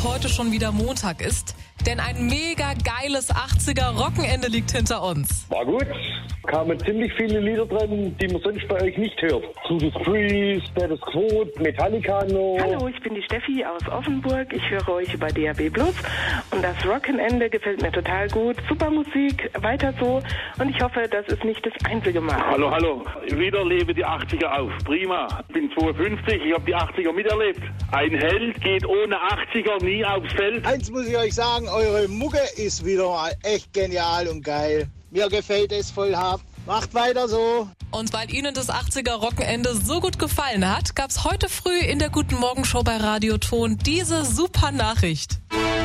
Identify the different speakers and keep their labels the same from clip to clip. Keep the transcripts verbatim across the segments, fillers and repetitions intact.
Speaker 1: heute schon wieder Montag ist, denn ein mega geiles achtziger-Rockenende liegt hinter uns.
Speaker 2: War gut. Kamen ziemlich viele Lieder drin, die man sonst bei euch nicht hört. Judas Priest, Status Quo, Metallica noch.
Speaker 3: Hallo, ich bin die Steffi aus Offenburg. Ich höre euch über D A B Plus und das Rockenende gefällt mir total gut. Super Musik, weiter so und ich hoffe, das ist nicht das einzige Mal.
Speaker 4: Hallo, hallo. Wieder lebe die achtziger auf. Prima. Ich bin zweiundfünfzig, ich habe die achtziger miterlebt. Ein Held geht ohne achtziger nie aufs Feld.
Speaker 5: Eins muss ich euch sagen, eure Mucke ist wieder mal echt genial und geil. Mir gefällt es voll hart. Macht weiter so.
Speaker 1: Und weil Ihnen das achtziger-Rockenende so gut gefallen hat, gab's heute früh in der Guten Morgen Show bei Radio Ton diese super Nachricht.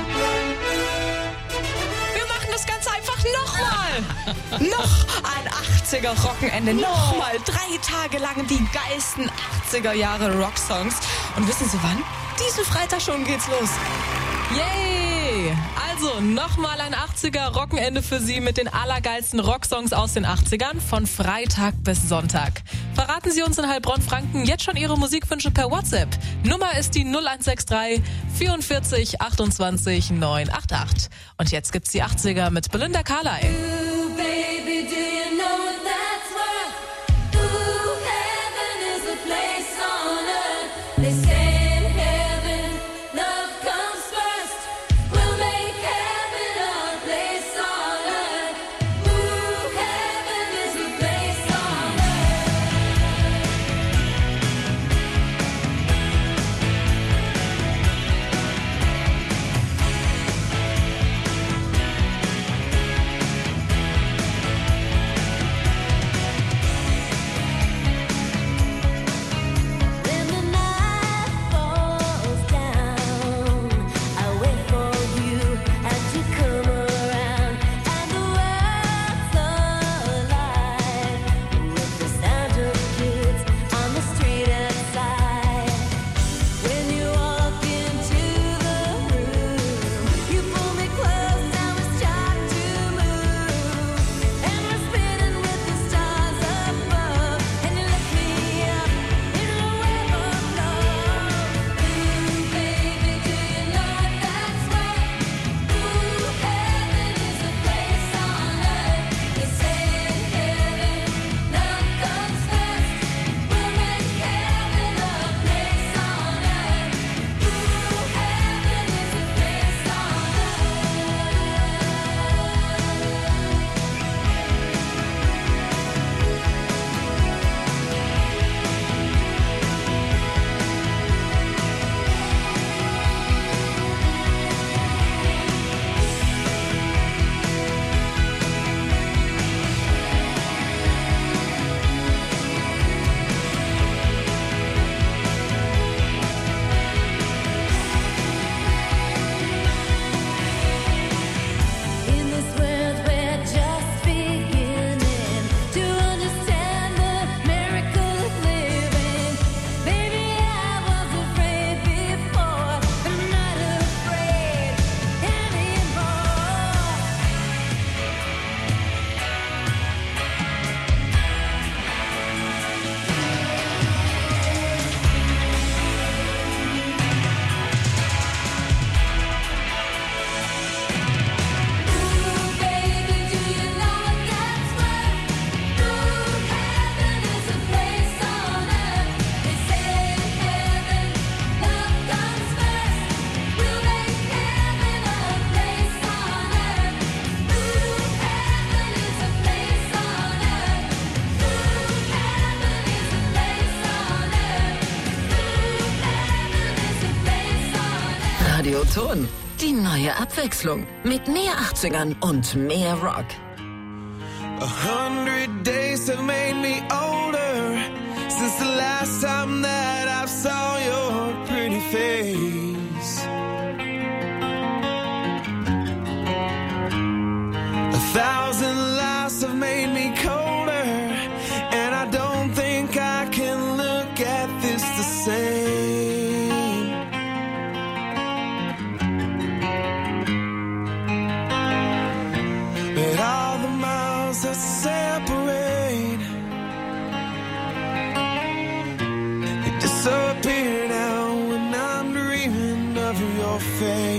Speaker 1: Wir machen das Ganze einfach nochmal. Noch ein achtziger-Rockenende. Nochmal drei Tage lang die geilsten achtziger-Jahre-Rocksongs. Und wissen Sie wann? Diesen Freitag schon geht's los. Yay! Also nochmal ein achtziger-Rockenende für Sie mit den allergeilsten Rocksongs aus den achtzigern von Freitag bis Sonntag. Verraten Sie uns in Heilbronn-Franken jetzt schon Ihre Musikwünsche per WhatsApp. Nummer ist die null eins sechs drei vierundvierzig achtundzwanzig neunhundertachtundachtzig. Und jetzt gibt's die achtziger mit Belinda Carlisle.
Speaker 6: Ooh, baby, do you know what that's worth? Ooh, heaven is a place on earth. They say
Speaker 7: Radio Ton, die neue Abwechslung mit mehr achtzigern und mehr Rock.
Speaker 8: A hundred days have made me older since the last time that I saw your pretty face. A thousand lies have made me colder, and I don't think I can look at this the same. But all the miles that separate, they disappear now when I'm dreaming of your face.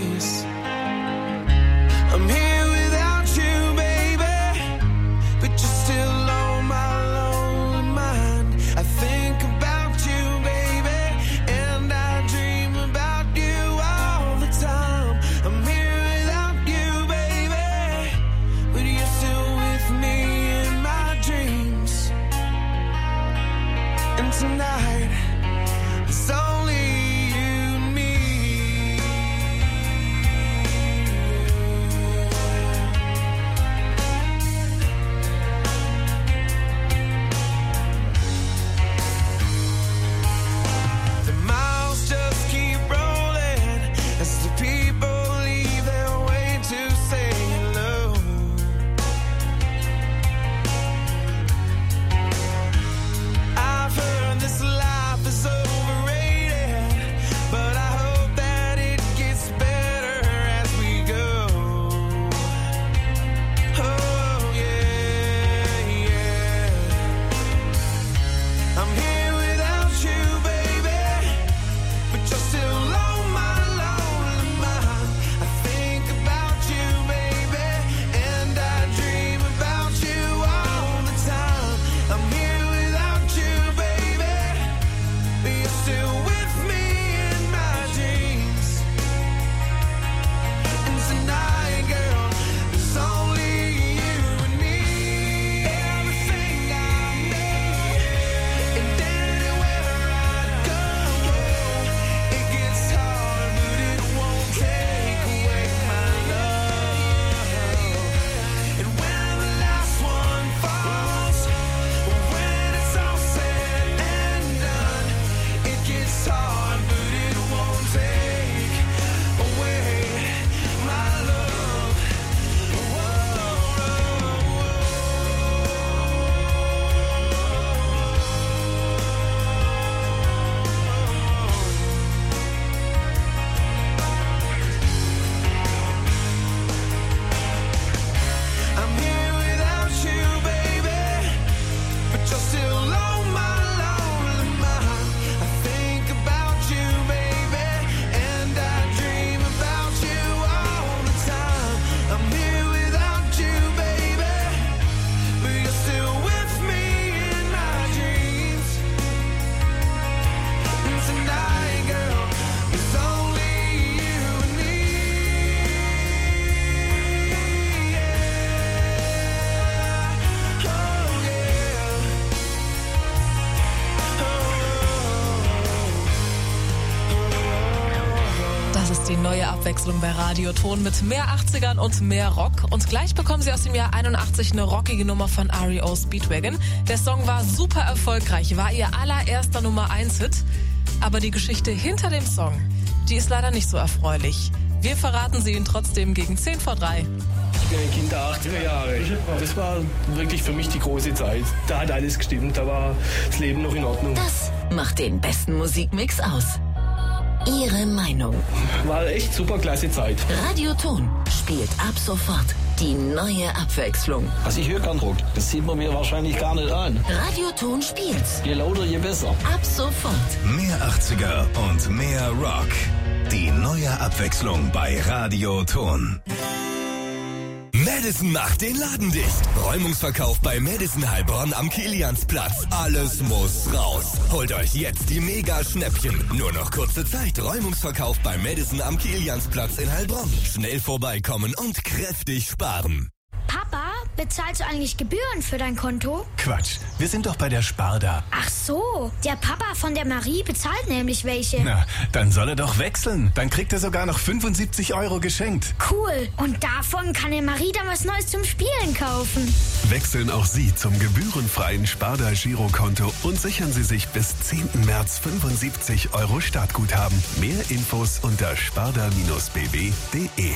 Speaker 1: Die neue Abwechslung bei Radio Ton mit mehr achtzigern und mehr Rock. Und gleich bekommen Sie aus dem Jahr einundachtzig eine rockige Nummer von R E O Speedwagon. Der Song war super erfolgreich, war ihr allererster Nummer eins Hit. Aber die Geschichte hinter dem Song, die ist leider nicht so erfreulich. Wir verraten sie Ihnen trotzdem gegen zehn vor drei.
Speaker 9: Ich bin ein Kind der achtziger Jahre. Das war wirklich für mich die große Zeit. Da hat alles gestimmt, da war das Leben noch in Ordnung.
Speaker 7: Das macht den besten Musikmix aus. Ihre Meinung.
Speaker 9: War echt super klasse Zeit.
Speaker 7: Radio Ton spielt ab sofort die neue Abwechslung.
Speaker 10: Also ich höre keinen Rock. Das sieht man mir wahrscheinlich gar nicht an.
Speaker 7: Radio Ton spielt's.
Speaker 10: Je lauter, je besser.
Speaker 7: Ab sofort.
Speaker 11: Mehr achtziger und mehr Rock. Die neue Abwechslung bei Radio Ton.
Speaker 12: Madison macht den Laden dicht. Räumungsverkauf bei Madison Heilbronn am Kiliansplatz. Alles muss raus. Holt euch jetzt die Mega-Schnäppchen. Nur noch kurze Zeit. Räumungsverkauf bei Madison am Kiliansplatz in Heilbronn. Schnell vorbeikommen und kräftig sparen.
Speaker 13: Papa, bezahlst du eigentlich Gebühren für dein Konto?
Speaker 11: Quatsch, wir sind doch bei der Sparda.
Speaker 13: Ach so, der Papa von der Marie bezahlt nämlich welche.
Speaker 11: Na, dann soll er doch wechseln. Dann kriegt er sogar noch fünfundsiebzig Euro geschenkt.
Speaker 13: Cool, und davon kann der Marie dann was Neues zum Spielen kaufen.
Speaker 14: Wechseln auch Sie zum gebührenfreien Sparda-Girokonto und sichern Sie sich bis zehnten März fünfundsiebzig Euro Startguthaben. Mehr Infos unter sparda Bindestrich b w punkt d e.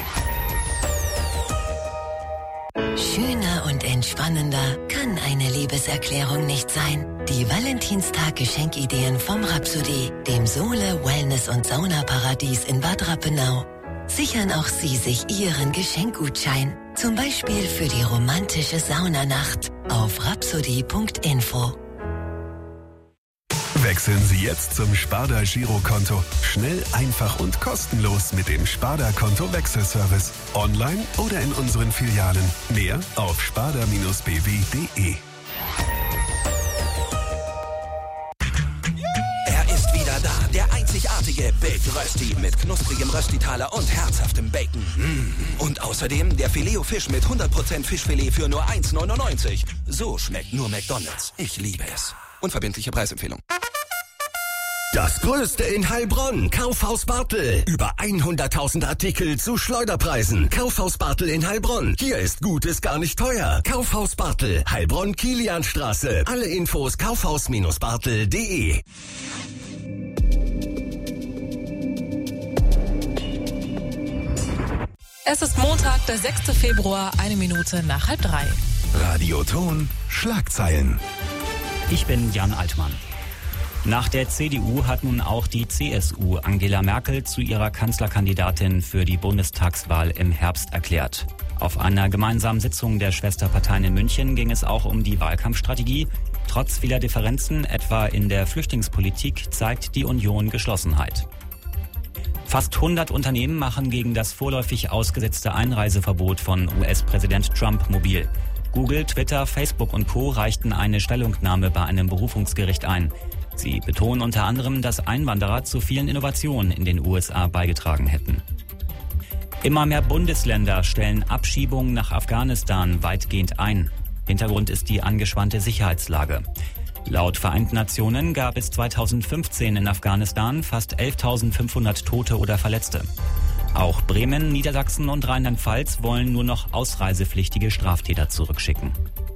Speaker 15: Schöner und entspannender kann eine Liebeserklärung nicht sein. Die Valentinstag-Geschenkideen vom Rhapsody, dem Sohle-, Wellness- und Saunaparadies in Bad Rappenau. Sichern auch Sie sich Ihren Geschenkgutschein. Zum Beispiel für die romantische Saunanacht auf rhapsody punkt info.
Speaker 14: Wechseln Sie jetzt zum Sparda-Girokonto. Schnell, einfach und kostenlos mit dem Sparda-Konto-Wechselservice. Online oder in unseren Filialen. Mehr auf sparda Bindestrich b w punkt d e.
Speaker 16: Er ist wieder da, der einzigartige Big Rösti mit knusprigem Röstitaler und herzhaftem Bacon. Mm. Und außerdem der Filet-O-Fisch mit hundert Prozent Fischfilet für nur eins neunundneunzig. So schmeckt nur McDonald's. Ich liebe es. Unverbindliche Preisempfehlung.
Speaker 12: Das Größte in Heilbronn. Kaufhaus Bartel. Über hunderttausend Artikel zu Schleuderpreisen. Kaufhaus Bartel in Heilbronn. Hier ist Gutes gar nicht teuer. Kaufhaus Bartel. Heilbronn, Kilianstraße. Alle Infos kaufhaus Bartel punkt d e.
Speaker 1: Es ist Montag, der sechster Februar, eine Minute nach halb drei.
Speaker 11: Radio Ton, Schlagzeilen.
Speaker 17: Ich bin Jan Altmann. Nach der C D U hat nun auch die C S U Angela Merkel zu ihrer Kanzlerkandidatin für die Bundestagswahl im Herbst erklärt. Auf einer gemeinsamen Sitzung der Schwesterparteien in München ging es auch um die Wahlkampfstrategie. Trotz vieler Differenzen, etwa in der Flüchtlingspolitik, zeigt die Union Geschlossenheit. Fast hundert Unternehmen machen gegen das vorläufig ausgesetzte Einreiseverbot von U S-Präsident Trump mobil. Google, Twitter, Facebook und Co. reichten eine Stellungnahme bei einem Berufungsgericht ein. Sie betonen unter anderem, dass Einwanderer zu vielen Innovationen in den U S A beigetragen hätten. Immer mehr Bundesländer stellen Abschiebungen nach Afghanistan weitgehend ein. Hintergrund ist die angespannte Sicherheitslage. Laut Vereinten Nationen gab es zweitausendfünfzehn in Afghanistan fast elftausendfünfhundert Tote oder Verletzte. Auch Bremen, Niedersachsen und Rheinland-Pfalz wollen nur noch ausreisepflichtige Straftäter zurückschicken.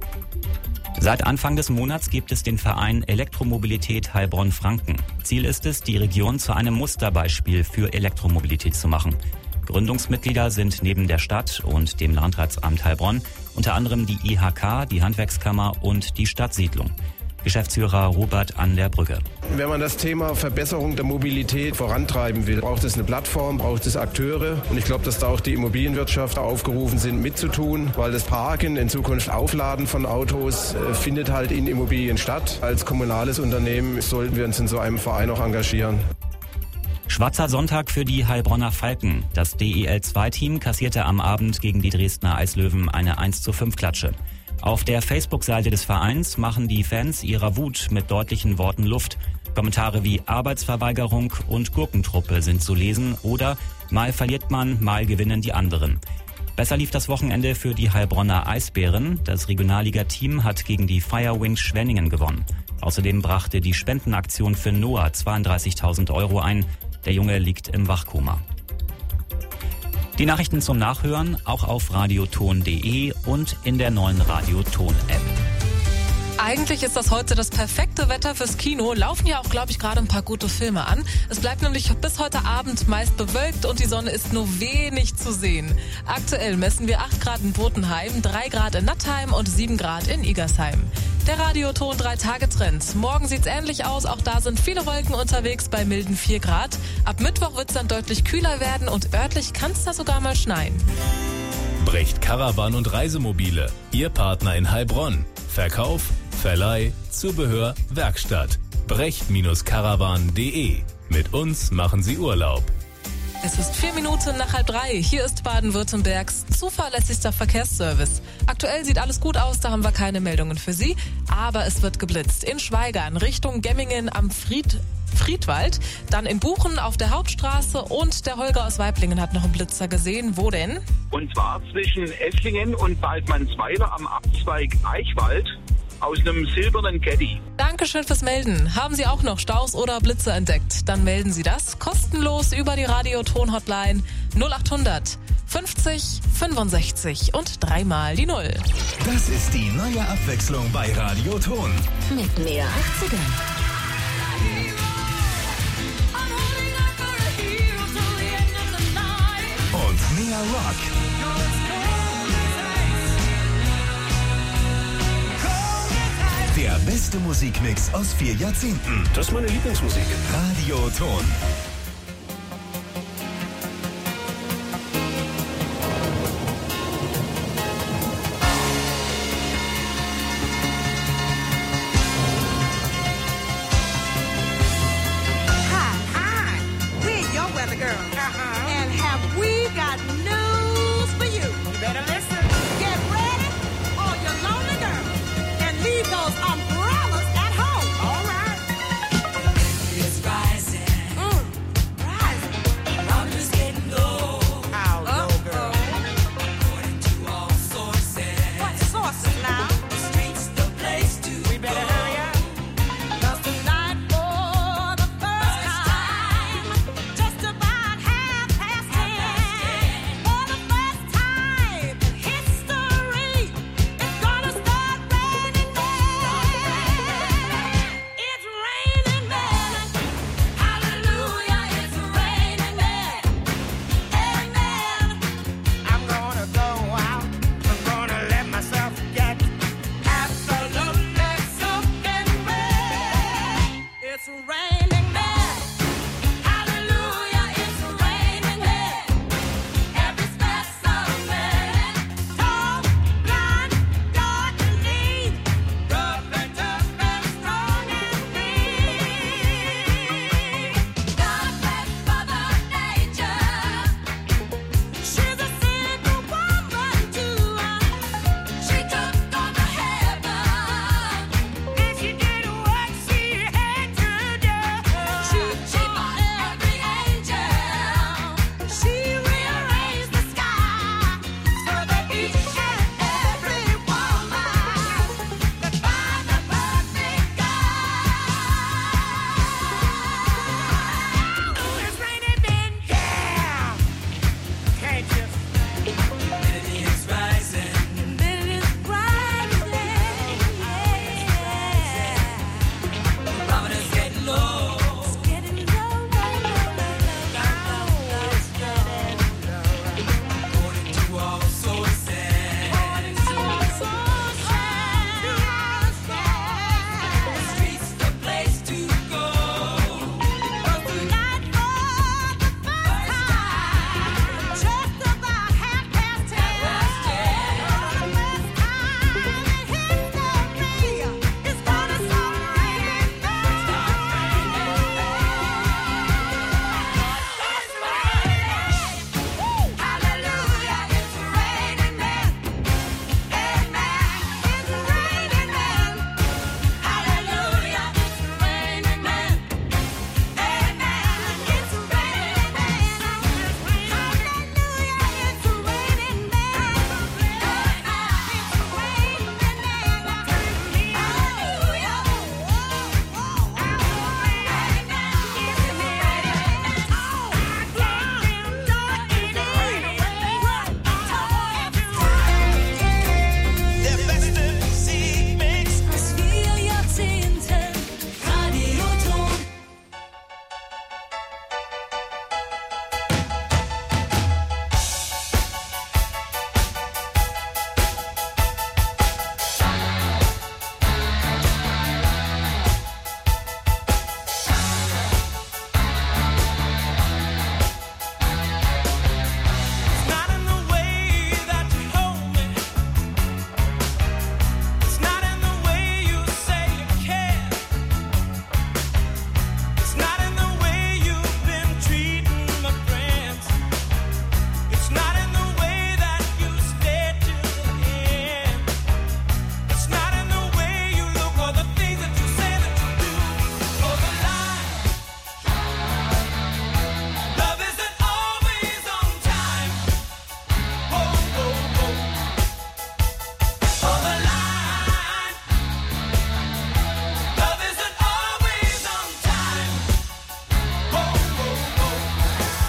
Speaker 17: Seit Anfang des Monats gibt es den Verein Elektromobilität Heilbronn-Franken. Ziel ist es, die Region zu einem Musterbeispiel für Elektromobilität zu machen. Gründungsmitglieder sind neben der Stadt und dem Landratsamt Heilbronn unter anderem die I H K, die Handwerkskammer und die Stadtsiedlung. Geschäftsführer Robert an der Brücke.
Speaker 9: Wenn man das Thema Verbesserung der Mobilität vorantreiben will, braucht es eine Plattform, braucht es Akteure. Und ich glaube, dass da auch die Immobilienwirtschaft aufgerufen sind, mitzutun, weil das Parken, in Zukunft Aufladen von Autos, äh, findet halt in Immobilien statt. Als kommunales Unternehmen sollten wir uns in so einem Verein auch engagieren.
Speaker 17: Schwarzer Sonntag für die Heilbronner Falken. Das D E L zwei Team kassierte am Abend gegen die Dresdner Eislöwen eine eins zu fünf Klatsche. Auf der Facebook-Seite des Vereins machen die Fans ihrer Wut mit deutlichen Worten Luft. Kommentare wie Arbeitsverweigerung und Gurkentruppe sind zu lesen oder mal verliert man, mal gewinnen die anderen. Besser lief das Wochenende für die Heilbronner Eisbären. Das Regionalliga-Team hat gegen die Firewings Schwenningen gewonnen. Außerdem brachte die Spendenaktion für Noah zweiunddreißigtausend Euro ein. Der Junge liegt im Wachkoma. Die Nachrichten zum Nachhören auch auf radioton punkt de und in der neuen Radioton-App.
Speaker 1: Eigentlich ist das heute das perfekte Wetter fürs Kino. Laufen ja auch, glaube ich, gerade ein paar gute Filme an. Es bleibt nämlich bis heute Abend meist bewölkt und die Sonne ist nur wenig zu sehen. Aktuell messen wir acht Grad in Botenheim, drei Grad in Nattheim und sieben Grad in Igersheim. Der Radioton drei Tage Trend. Morgen sieht's ähnlich aus, auch da sind viele Wolken unterwegs bei milden vier Grad. Ab Mittwoch wird's dann deutlich kühler werden und örtlich kann's da sogar mal schneien.
Speaker 11: Brecht Caravan und Reisemobile, Ihr Partner in Heilbronn. Verkauf, Verleih, Zubehör, Werkstatt. brecht Caravan punkt de. Mit uns machen Sie Urlaub.
Speaker 1: Es ist vier Minuten nach halb drei. Hier ist Baden-Württembergs zuverlässigster Verkehrsservice. Aktuell sieht alles gut aus, da haben wir keine Meldungen für Sie. Aber es wird geblitzt. In Schweigern Richtung Gemmingen am Fried... Friedwald, dann in Buchen auf der Hauptstraße und der Holger aus Weiblingen hat noch einen Blitzer gesehen. Wo denn?
Speaker 18: Und zwar zwischen Esslingen und Waldmannsweiler am Abzweig Eichwald aus einem silbernen Caddy.
Speaker 1: Dankeschön fürs Melden. Haben Sie auch noch Staus oder Blitze entdeckt? Dann melden Sie das kostenlos über die Radioton-Hotline null achthundert fünfzig fünfundsechzig und dreimal die Null.
Speaker 11: Das ist die neue Abwechslung bei Radioton.
Speaker 7: Mit mehr achtzigern.
Speaker 11: Und mehr Rock. Der beste Musikmix aus vier Jahrzehnten.
Speaker 9: Das ist meine Lieblingsmusik.
Speaker 11: Radioton.